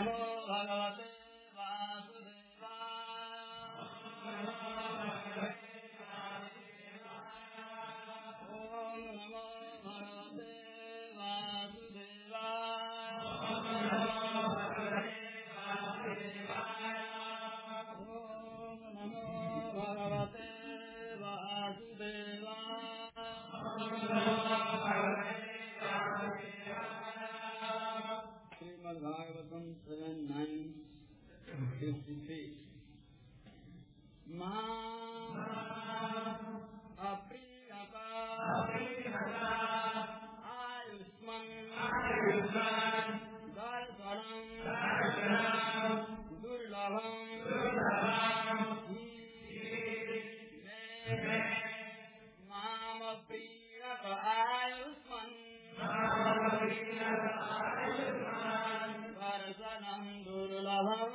नमो भगवते वासुदेवाय। ओम नमो भगवते वासुदेवाय। ओम नमो भगवते श्रीमद्भागवतम 7:9-53 अप्रियता आयुष्मान दर्शनम दुर्लभम माम प्रियत आयुष्मान दर्शनम दुर्लभम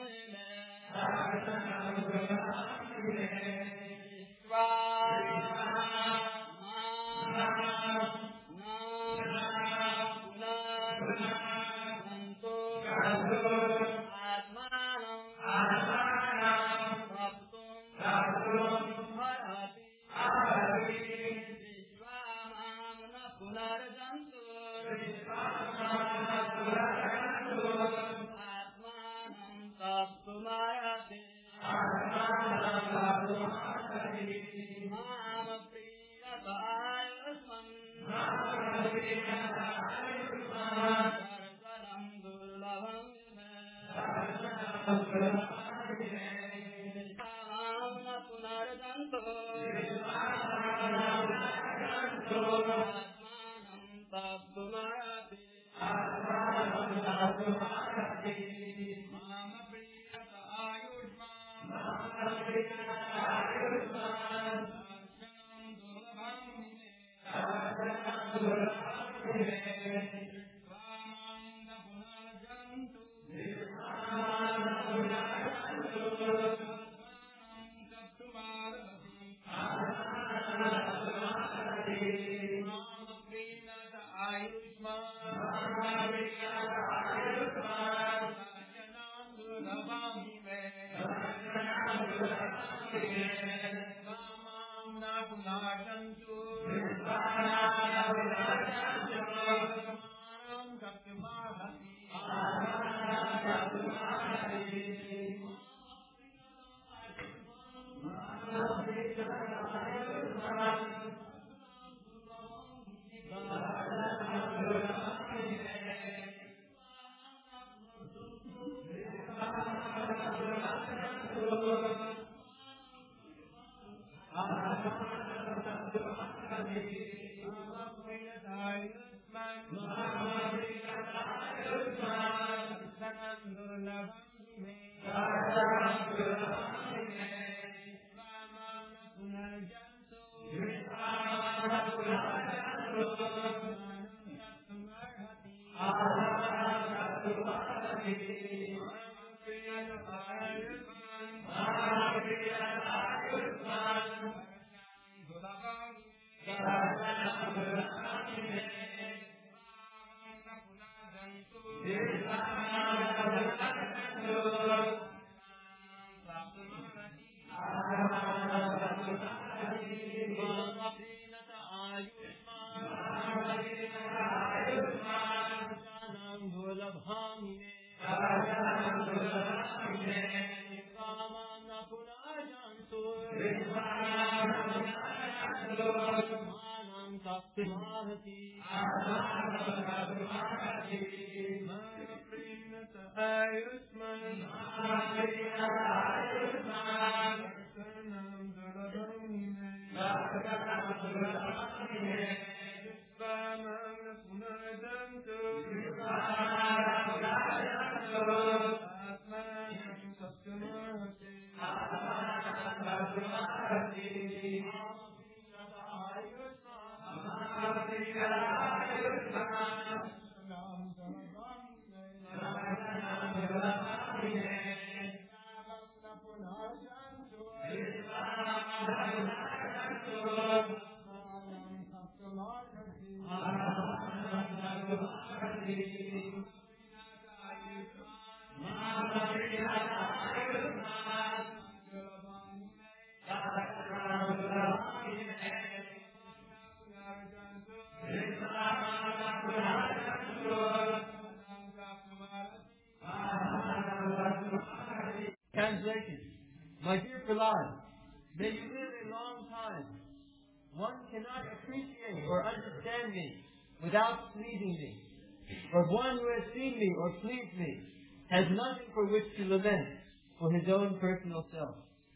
translation. My dear Prahlad, may you live a long time. One cannot appreciate or understand me without pleasing me. But one who has seen me or pleased me has nothing for which to lament for his own personal self.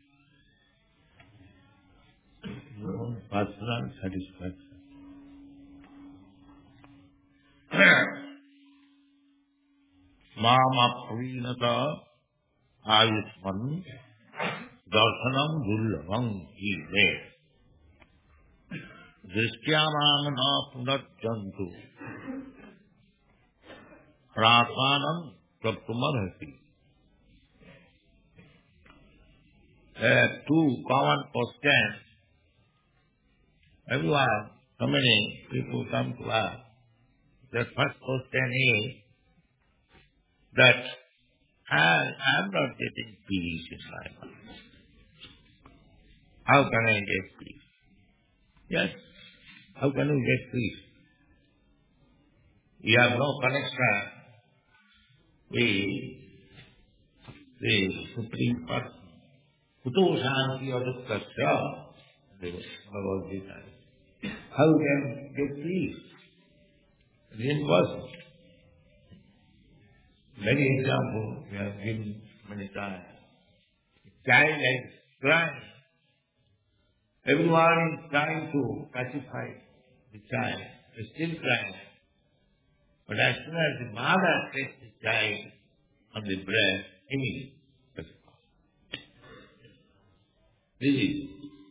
Your own personal satisfaction. Mama Prinata Ayusman Darshanam Dullabam he read. Drishyamana Punatjantu Rasanam Praptumarhati. There are two common questions. Everyone, so many people come to us. The first question is that I am not getting peace in my mind. How can I get peace? Yes, how can you get peace? You have no connection with the Supreme Person. Kutu Shanti Adukasya, the Bhagavad Gita. How can you get peace? It is impossible. Many examples we have given many times. A child is crying. Everyone is trying to pacify the child. He is still crying. But as soon as the mother takes the child on the breast, immediately pacifies. This is.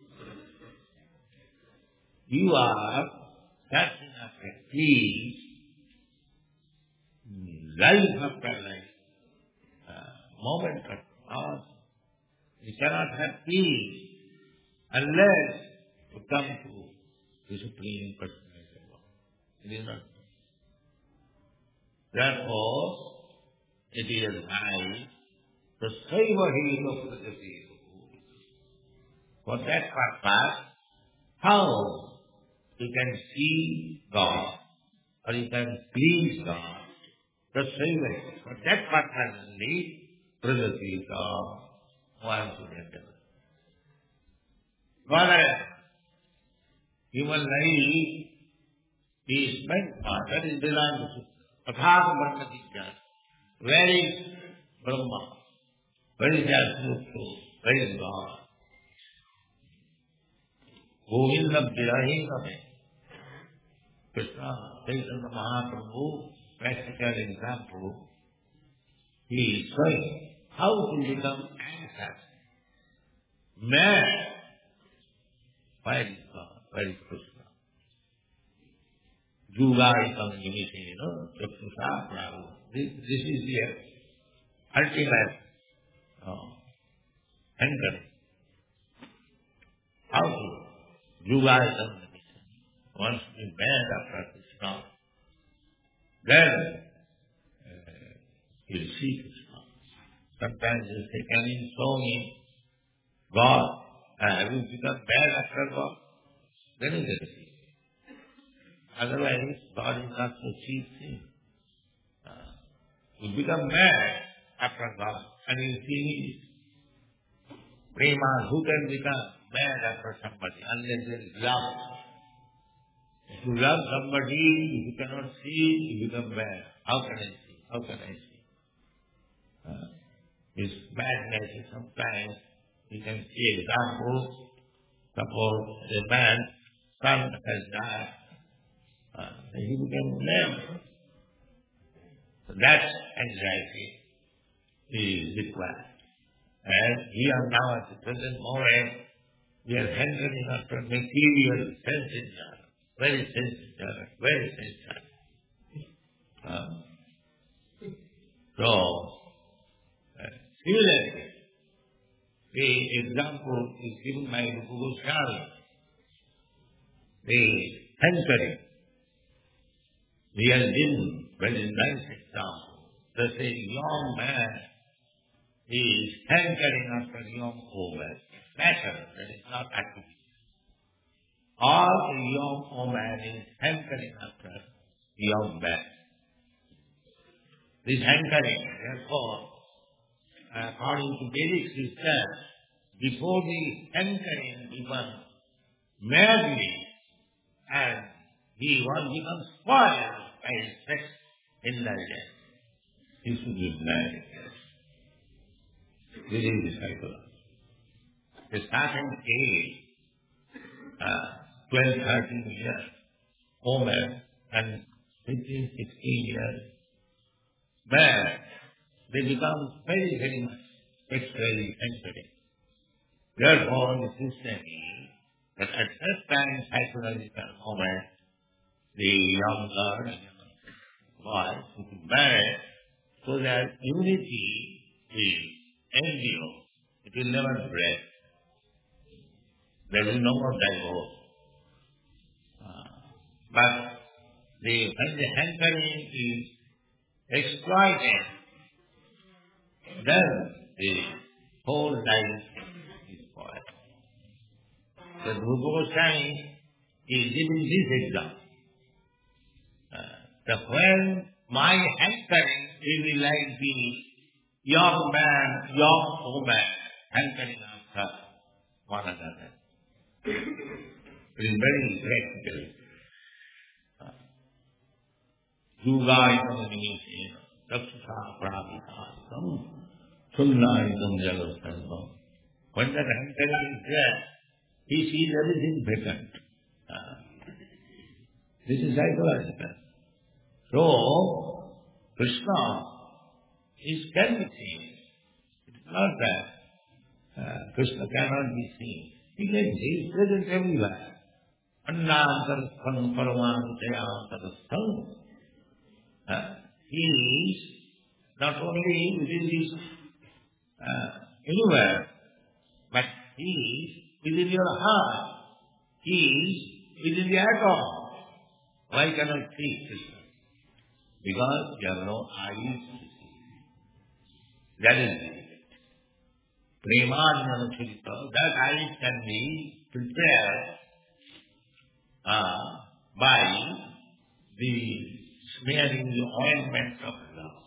You are searching after peace, life after life, moment after hour. You cannot have peace unless you come to the Supreme Personality of God. It is not. Therefore, it is nice to save a hero for the people. For that purpose, how you can see God or you can please God, the same way. For that purpose only, Pragati wants to enter. But human life is meant for, that is belongs to Pathaka Brahma Jnana. Where is Brahma? Where is the absolute truth? Where is God? Govindam Virahinam. Krishna, Chaitanya Mahaprabhu, practical example, he is showing how to become anxious. Mad. Where is God? Where is Krishna? Juga is coming, Chakshusa Prabhu. This is the ultimate anchor. How to? Juga is coming. Once we bend after Krishna, then you'll see Krishna. Sometimes you say, can you show me God? Have you become bad after God? Then you can see. Otherwise, God is not so cheap thing. You become mad after God, and you see prema. Who can become mad after somebody unless there is love? If you love somebody, you cannot see, you become bad. How can I see? How can I see? This madness is sometimes, you can see example. Suppose a man's son has died, he became mad. So that anxiety is required. And we are now at the present moment, we are hankering after material sense enjoyment. Very sensitive, very sensitive. Similarly, the example is given by Rupa Goswami. The hankering. We are given very nice example. That a young man is hankering after young woman. Matter that is not activity. Or a young woman is hankering after a young man. This hankering, therefore, according to Vedic system, before the hankering becomes madly, and he was become spoiled by sex indulgence. He should be married. This is the psychology. The starting age, 12, 13 years, woman, and 15, 16 years, man, they become very, very much sexually sensitive. Therefore, the system is that at that time, psychological moment, the young girl and young boy should marry so that unity will endure. It will never break. There will no more divorce. But when the hankering is exploited, then the whole life is spoiled. The Rupa Goswami is giving this example. That when my hankering will be like the young man, young woman hankering after one another. It is very practical. Yugaidam nimishena, Daksha Prabhikasam, Sunnaidam Jagasarvam. When that hankering is there, he sees everything vacant. This is psychological. So, Krishna can be seen. It is not that Krishna cannot be seen. He is present everywhere. Annantarastham Paramantayantarastham. He is not only within this universe, but he is within your heart. He is within the atom. Why cannot see Krishna? Because there are no eyes to see. That is it. Premadhanachurita, that eyes can be prepared by the smearing the ointment of love.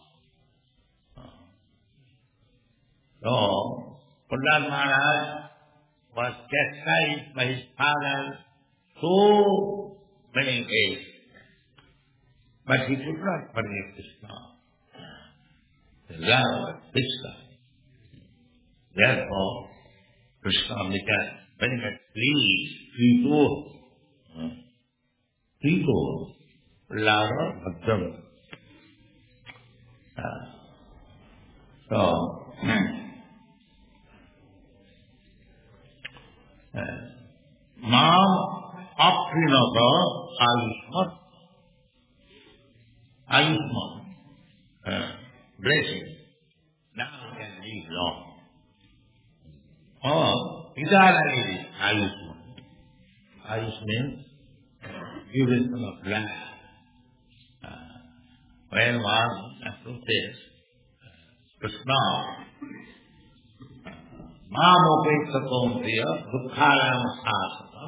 So, Prahlad Maharaj was chastised by his father so many days, but he could not forget Krishna. The love of Krishna. Therefore, Krishna became very much pleased, Prito, Lara Bhaktam. So, Mam Aprinata Ayushman, blessing. Now we can live long. Or, Vidalani Ayushman. Ayush means duration of life. When one approaches Krishna, Mamopeksatom Priya, Dukharam Sasatam,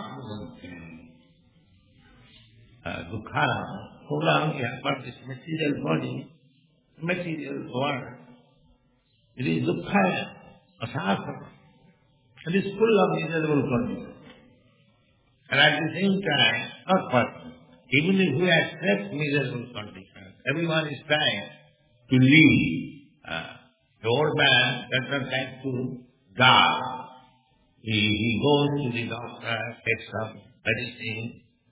Dukharam, so long we have got this material body, material world. It is Dukharam, Asasam. It is full of miserable conditions. And at the same time, not person. Even if we accept miserable conditions, everyone is trying to live. The old man does not like to die. He goes to the doctor, takes some medicine,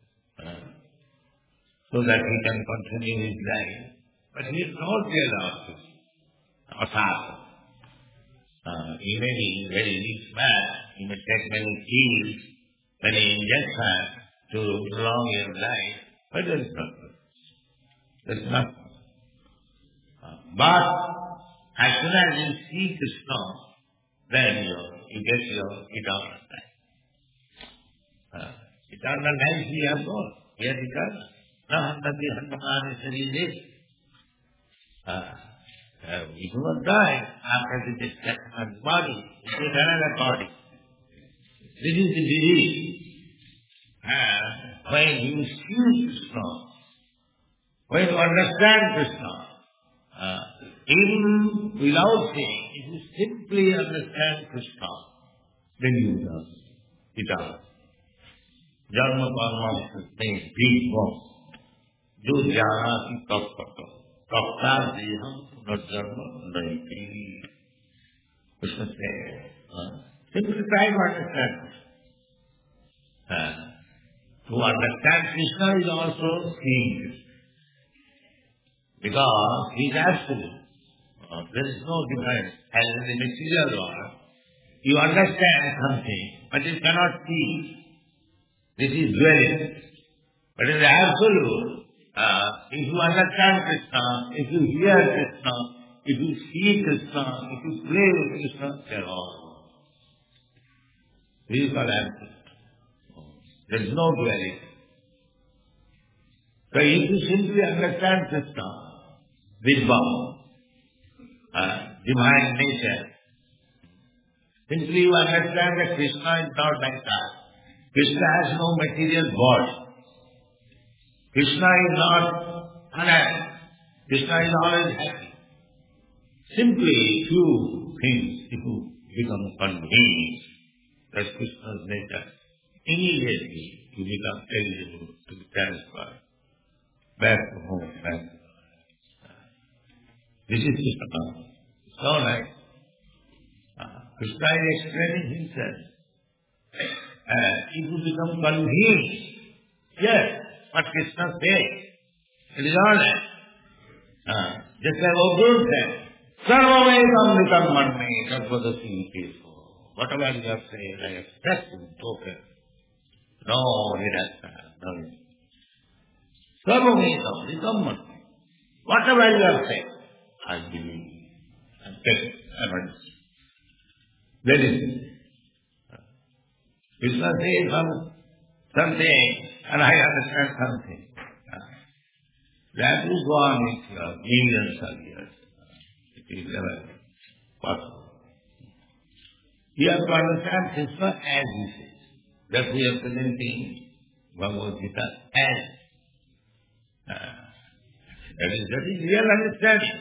so that he can continue his life. But he is not allowed to be asasa. He may be very rich man, he may take many pills, many injections to prolong your life, but there is nothing. There is nothing. But as soon as you see Krishna, then you get your eternal life. Eternal life we have got. We are eternal. Nahantati hantamani sarire. We do not die after the destruction of the body. It is another body. This is the belief. When you see Krishna, when you understand Krishna, even without seeing, simply understand Krishna, then you will it all. Dharma karma things, big one. जो जाना कि कब पता कप्ता देहम पुनर्जन्म नहीं उसमें से simply try to understand. To understand Krishna is also seeing because he is absolute. There is no difference. As in the material world, you understand something, but you cannot see. This is duality. But in the absolute, if you understand Krishna, if you hear Krishna, if you see Krishna, if you play with Krishna, they are all. This is called absolute. There is no duality. So if you simply understand Krishna, Vidva, divine nature, simply you understand that Krishna is not like that. Krishna has no material body. Krishna is not unhappy. Krishna is always happy. Simply few things, if you become convinced that Krishna's nature, immediately you become eligible to be transferred back to home. This is Krishna. So nice. Krishna is explaining himself. If you become convinced, yes, what Krishna says, it is all right. Just like Arjuna said, Sarvamekam nikam manme sarvadasi keso. Whatever you have said, I accept it, okay. No, he does not. No. Sarvamekam nikam manme. Whatever you have said, I believe. I take it. I understand. That is it. Krishna says something, and I understand something. That will go on with millions of years. It is never possible. You have to understand Krishna as he says. That we are presenting Bhagavad Gita as. That is real understanding.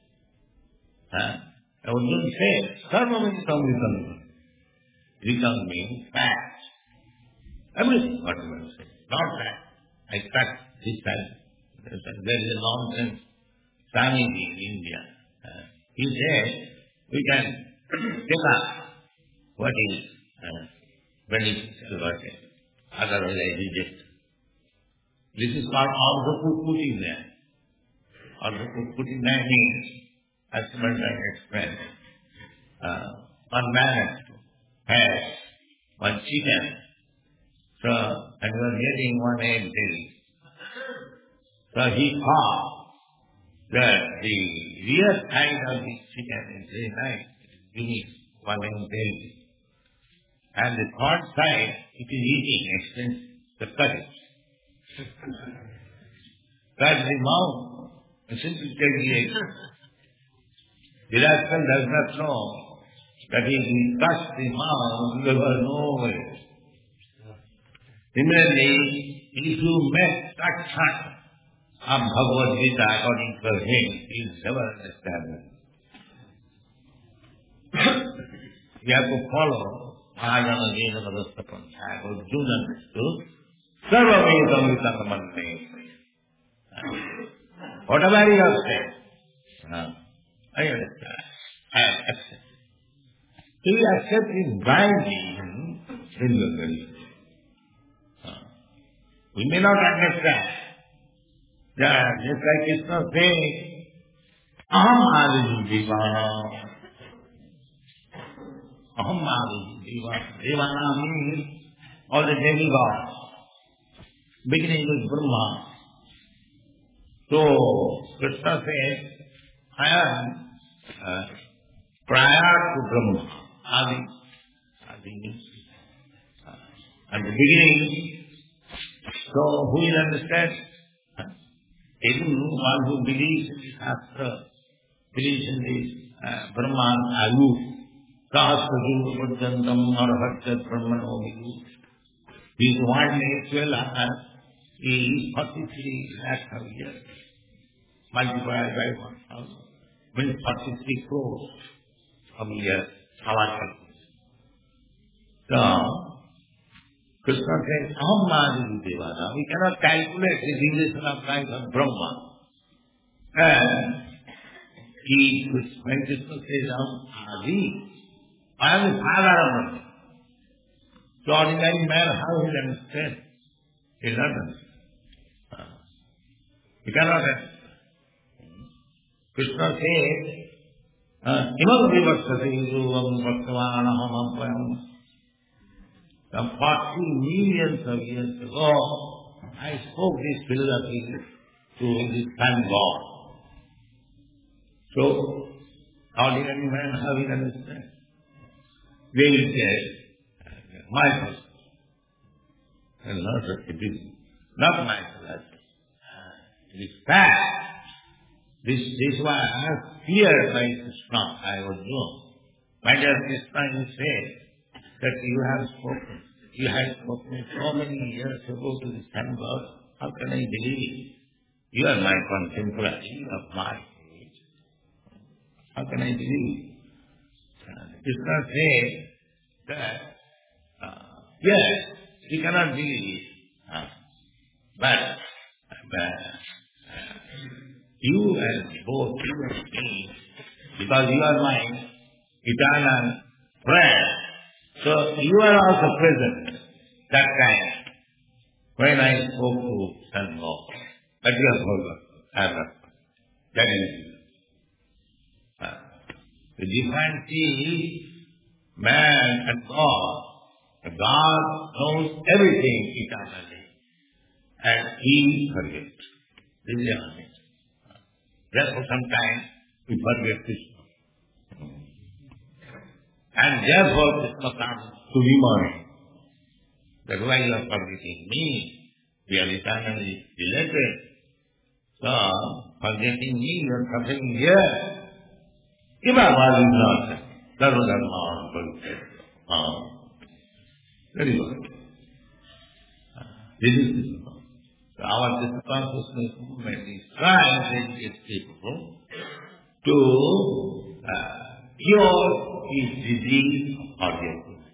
Arjuna says, Sarvamekam vikam. Vikam means fact. Everything, whatever you say. Not that. I cut this time. There is a nonsense Swamiji in India. He said, we can take up what is beneficial worship. Otherwise I reject. This is called Ardhapurputi Jnana. Ardhapurputi Jnana means, as Sumedra explained, one man has one chicken. So, and was getting one egg daily. So he thought that the real side of the chicken is very nice, it is unique, one egg daily. And the third side, it is eating, expensive, the curry. Cut the mouth, and simply take the egg. The rascal does not know that if he cuts the mouth, there was no way. Similarly, if you make that cut of Bhagavad Gita according to him, he will never understand it. You have to follow Mahajana Jena Madhustapam. Arjuna understood. Sarvamekam vikam manme. Whatever you have said, I understand. I accept. If you accept it blindly, then you are very. We may not understand. Just like Krishna says, Aham Adiju Devana. Aham Adiju Devana. Devana means all the demigods, beginning with Brahma. So, Krishna says, I am prior to Brahma. Adi means at the beginning. So, who will understand? Even one who believes in the Shastra, believes in the Brahman, Ayu, Sahasraju, Purjantam, Arhatjat, Brahmano, Vidu. His one name, 12 is 43 lakhs of years. Multiplied by 1,000. Means 43 crores. of years, our so, Krishna says, Aham Mahadi Devana. We cannot calculate the relation of life of Brahma. And when Krishna says, Aham Adi, I am the father of Brahma. So ordinary man, how he can understand? He doesn't understand. He cannot understand. Krishna says, Imam Vivaksati Ruvam Bhaktavan Aham Apayam. Some 40 millions of years ago, I spoke this philosophy to this sun God. So, ordinary man, how will understand? They will say, my philosophy. And not, it is not my philosophy. It is fact. This is why I have feared by Krishna, I was known. My dear Krishna, you say that you had spoken so many years ago to the sun God. How can I believe? You are my contemporary of my age. How can I believe? Krishna says that, yes, we cannot believe it. But you and both you and me, because you are my eternal friend, so you are also present that time when I spoke to Sun God. But you have forgotten. That is the difference is man and God. God knows everything eternally, and he forgets. This is honest. Therefore, sometimes we forget Krishna. And therefore, Krishna comes to remind that why you are forgetting me? We are eternally related. So, forgetting me, you are suffering here. If I was not, very good. This is Krishna. So our Krishna consciousness movement is trying and is capable to cure his disease of forgetfulness.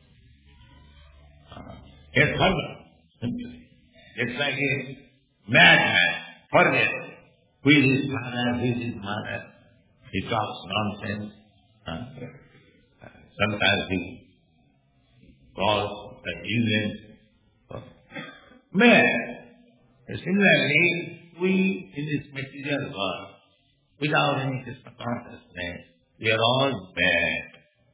Yes, forget. It's like a madman, forget who is his father, who is his mother. He talks nonsense. Sometimes he calls the ignorant man. Similarly, we in this material world, without any Krishna consciousness, we are all bad,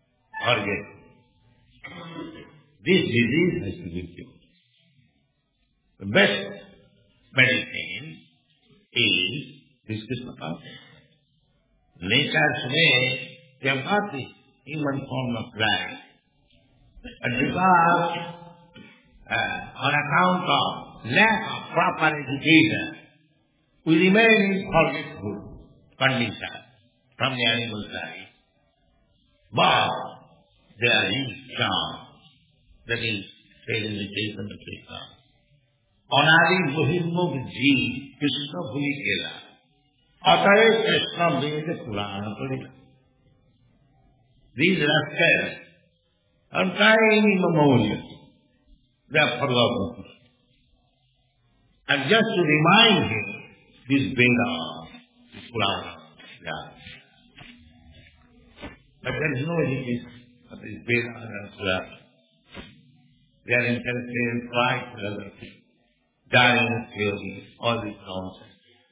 forgetful. This disease has to be cured. The best medicine is this Krishna consciousness. Nature's way, they have got this human form of life. But because, on account of lack of proper education, we remain in forgetful condition from the animal side. But there is charm, that is said in the Chaitanya Krishna. Anadi Mohimuk Ji Krishna Bhuli Kela. Atare Krishna Veda Purana Parila. These rascals are tiny memorials. They are forgotten. And just to remind him, this Veda, this Purana, but there is no education of this Veda and Purana. They are interested in pride, philosophy, dying theory, all this nonsense.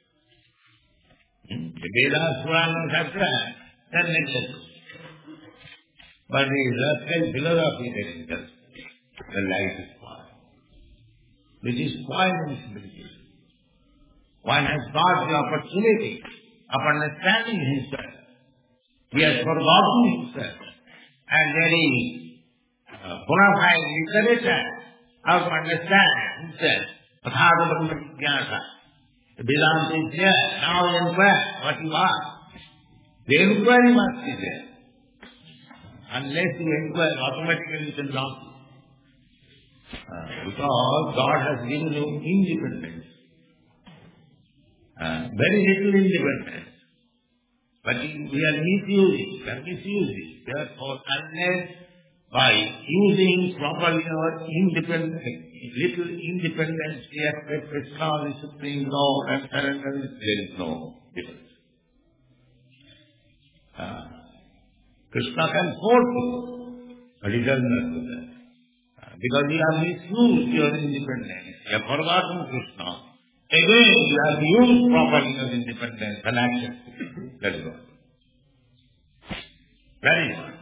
The Vedas, Puranas are grand, they are necessary. But the rascal philosophy they are interested. The life is spoiled. Which is spoiling civilization. One has got the opportunity of understanding himself. He has forgotten himself. And very bona fide literature how to understand himself. The Vedanta is there. Now inquire what you are. The inquiry must be there. Unless you inquire, automatically you can lock it. Because God has given you independence. Very little independence. But we are misusing. Therefore, unless by using properly our little independence, we accept Krishna, the Supreme Lord, and surrender, there is no difference. Krishna can force you, but he does not do that. Because you have misused your independence, you have forgotten Krishna. Again, you have used properly your independence and accepted it. That is all. That is all.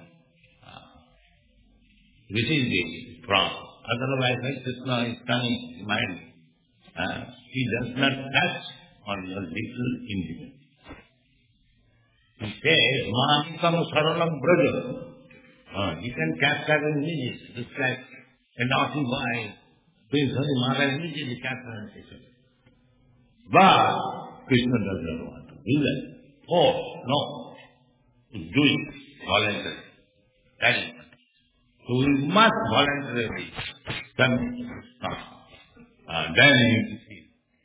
This is the problem. Otherwise, when Krishna is coming in mind, he does not touch on your little independence. He says, Mahikam Saralam Braja. He can capture images, just like a naughty boy doing something, Maharaj immediately capture and takes it. But Krishna does not want to do that. Oh, no. To do it voluntarily. That is. So we must voluntarily come to Krishna. Then you will see.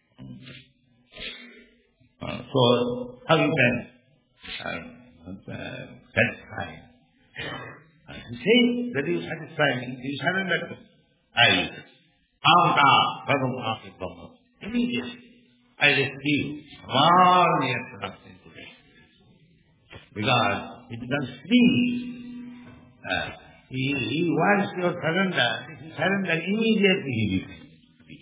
So, how you can satisfy? You say that you satisfy me, you surrender to me. I will. Immediately, I receive all your production today. Because it becomes free. He wants your surrender. If you surrender immediately, he becomes free.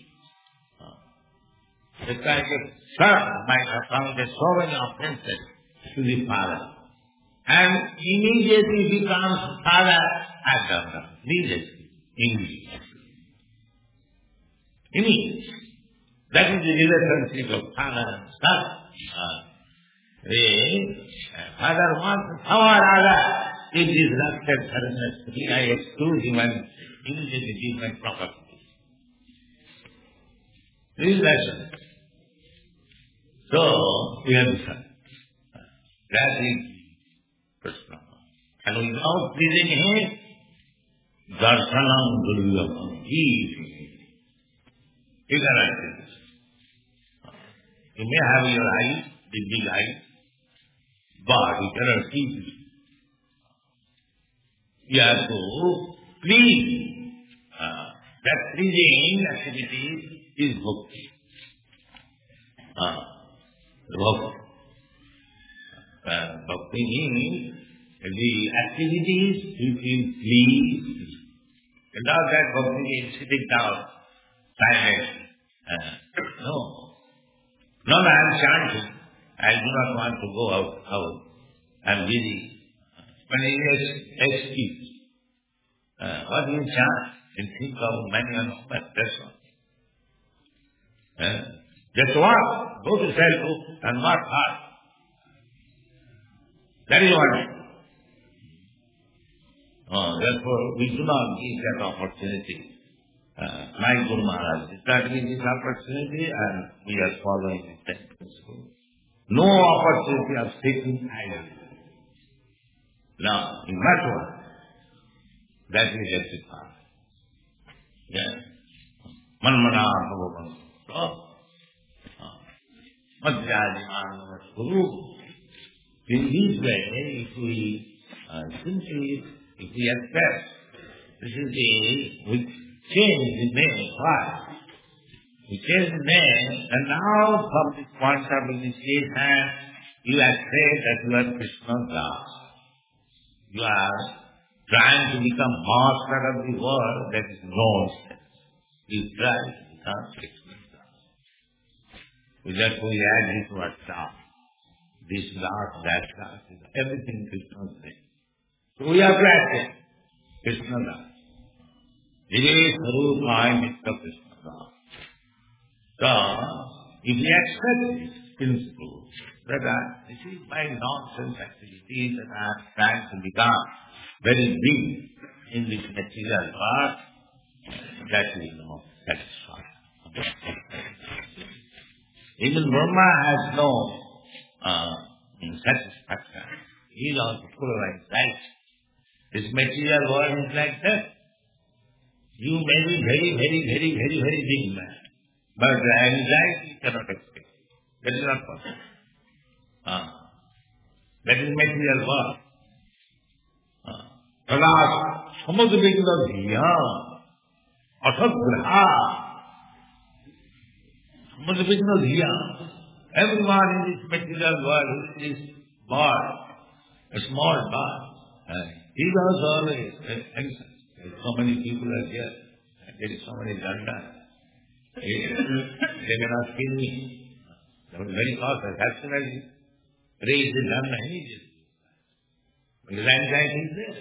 It's like a son might have committed so many offenses to the father. And immediately becomes father at the immediately. Immediately. That is the relationship of father and son. Father wants power other. If this rapture surrenders to me, I exclude him and immediately give my property. This is lesson. So, we understand. That is Krishna. And without pleasing him, Darshanam Durlabham. He is ignorant. You may have your eyes, the big eyes, but you cannot see it. You have to please. That pleasing activity is bhakti. Bhakti means the activities you feel pleased. Without that bhakti is sitting down, silent. No. No, I am chanting. I do not want to go out. I am busy. When he is excuse. What do you chant? You think of many and but that's all. Just what? Go to self and work hard. That is what. Therefore, we do not give that opportunity. My Guru Maharaj is not giving this opportunity and we are following the same principle. No opportunity of seeking idol. Now, in that one, that we get the path. Yes. Manmana Bhagavan. So, Madhyadimana Guru. In this way, if we accept, this is we change the name. Why? We change the name, and now from this point of initiation, you accept that you are Krishna's Das. You are trying to become master of the world, that is nonsense. You try to become Krishna's Das. So therefore we add this word Das. This Das, that Das, everything Krishna's name. So we are practicing Krishna Das. Jire Sarupaya Nitya Krishna Das. So, if we accept this principle, that this is my nonsense activities that I am trying to become very big in this material world, that will not satisfy. Even Brahma has no satisfaction. He is also full of anxiety. This material world is like that. You may be very big man, but the anxiety cannot escape. That is not possible. That is material world. Tala samudvigna dhiya asadgraha. Samudvigna dhiya. Everyone in this material world is born, a small bird. He was always anxious. So many people are here. There is so many London. They cannot kill me. They were very cautious. As soon as he raised the London, immediately. His anxiety is there.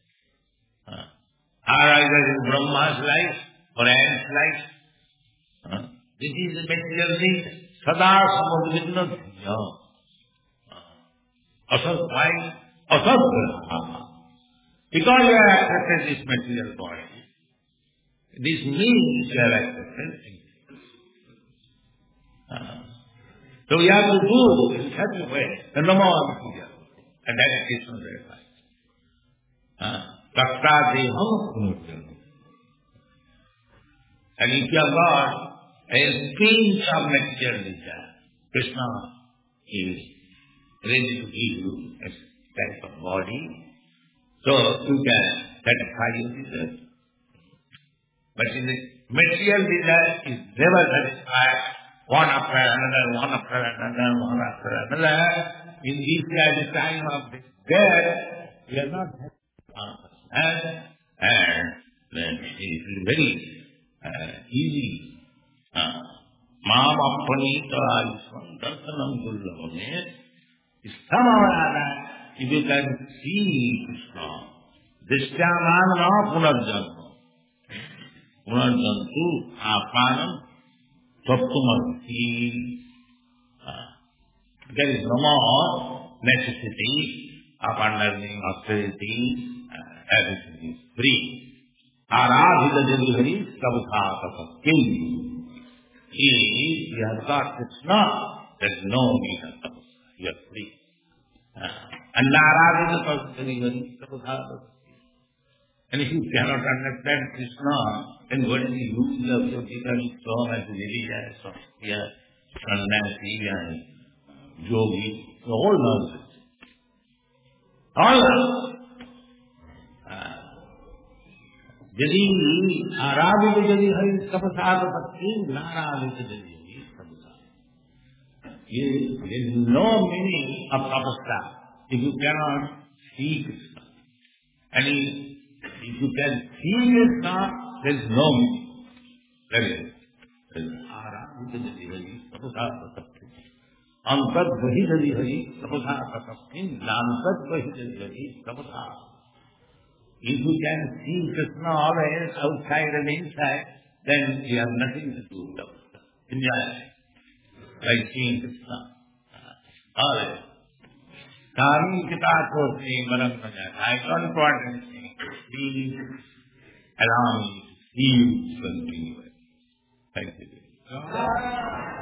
Either in Brahma's life or ants' life. This is the material thing. Sada samudvigna dhiya. Asad why? Asad graha. Because you have accepted this material body, this means you have accepted things. So we have to do in such a way, the Nama material. And that is Krishna's advice. Takta deham punurjana. And if you have got a pinch of material desire, Krishna is ready to give you a type of body, so you can satisfy your desire. But in the material desire is never satisfied, one after another, one after another, one after another. In this time of death, we are not happy. And then it is very easy. Maam appanita ayusman darsanam dullabhame. Somehow if you can see Krishna, Drishyamana punarjanma. Punarjantu apanam swaptumarti. There is no more necessity of understanding austerity. Everything is free. Aradhita Devihari Sabhata King. He has got Krishna, there is no need of tapasya. You are free. And Aradhita Devihari Sabhata. And if you cannot understand Krishna, then what is the use of your becoming so as religious, so sannyasi and yogi? All nonsense. All nonsense. यदि आराधित यदि हरि तपसा तपस्वी नाराधित यदि हरि तपसा. ये there is no meaning of tapasya if you cannot see Krishna. And if you can see Krishna, there is no meaning. That is आराधित यदि हरि तपसा तपस्वी. अंतत बहि यदि हरि तपसा तपस्वी. नांतत बहि यदि हरि तपसा. If you can see Krishna always outside and inside, then you have nothing to do with tapasya. Enjoy by seeing Krishna. Always. Kami kita kote maram naja. I don't want anything. Please allow me to see you continually. Thank you.